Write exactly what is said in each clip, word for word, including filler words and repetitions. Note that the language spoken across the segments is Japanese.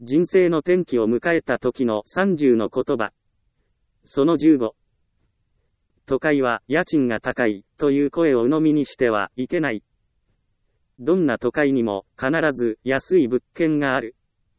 人生の転機を迎えた時のさんじゅうの言葉。そのじゅうご。都会は家賃が高いという声を鵜呑みにしてはいけない。どんな都会にも必ず安い物件がある。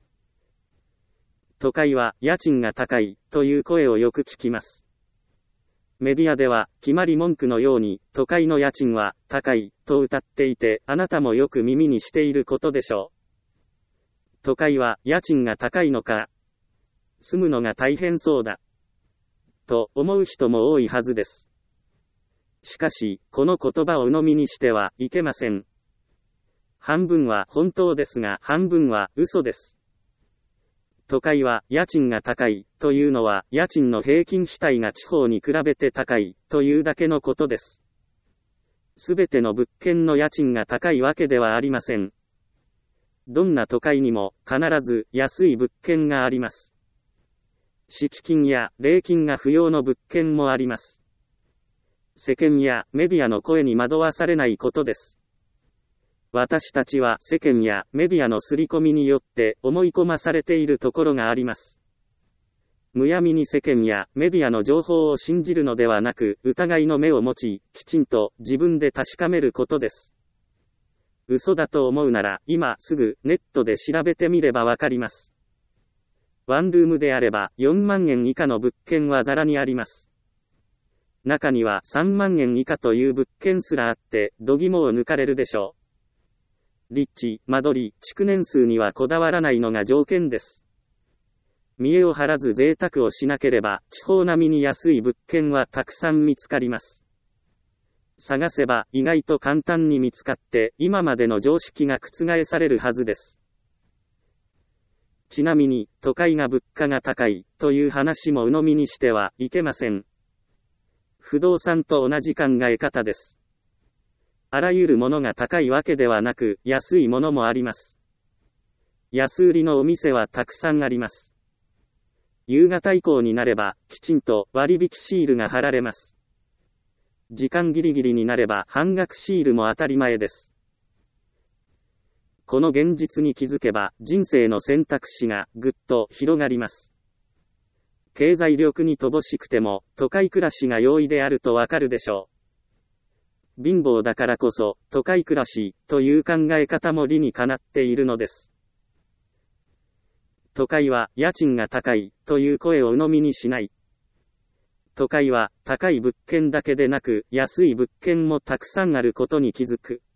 都会は家賃が高いという声をよく聞きます。メディアでは決まり文句のように都会の家賃は高いと謳っていて、あなたもよく耳にしていることでしょう。都会は家賃が高いのか、住むのが大変そうだと思う人も多いはずです。しかし、この言葉を鵜呑みにしてはいけません。半分は本当ですが、半分は嘘です。都会は家賃が高いというのは、家賃の平均費帯が地方に比べて高いというだけのことです。すべての物件の家賃が高いわけではありません。どんな都会にも必ず安い物件があります。敷金や礼金が不要の物件もあります。世間やメディアの声に惑わされないことです。私たちは世間やメディアの刷り込みによって思い込まされているところがあります。むやみに世間やメディアの情報を信じるのではなく、疑いの目を持ち、きちんと自分で確かめることです。嘘だと思うなら、今すぐネットで調べてみればわかります。ワンルームであればよんまんえん以下の物件はざらにあります。中にはさんまんえん以下という物件すらあって、度肝を抜かれるでしょう。立地、間取り、築年数にはこだわらないのが条件です。見栄を張らず贅沢をしなければ、地方並みに安い物件はたくさん見つかります。探せば意外と簡単に見つかって、今までの常識が覆されるはずです。ちなみに、都会が物価が高いという話も鵜呑みにしてはいけません。不動産と同じ考え方です。あらゆるものが高いわけではなく、安いものもあります。安売りのお店はたくさんあります。夕方以降になれば、きちんと割引シールが貼られます。時間ギリギリになれば半額シールも当たり前です。この現実に気づけば人生の選択肢がぐっと広がります。経済力に乏しくても都会暮らしが容易であるとわかるでしょう。貧乏だからこそ都会暮らしという考え方も理にかなっているのです。都会は家賃が高いという声を鵜呑みにしない。都会は高い物件だけでなく安い物件もたくさんあることに気づく。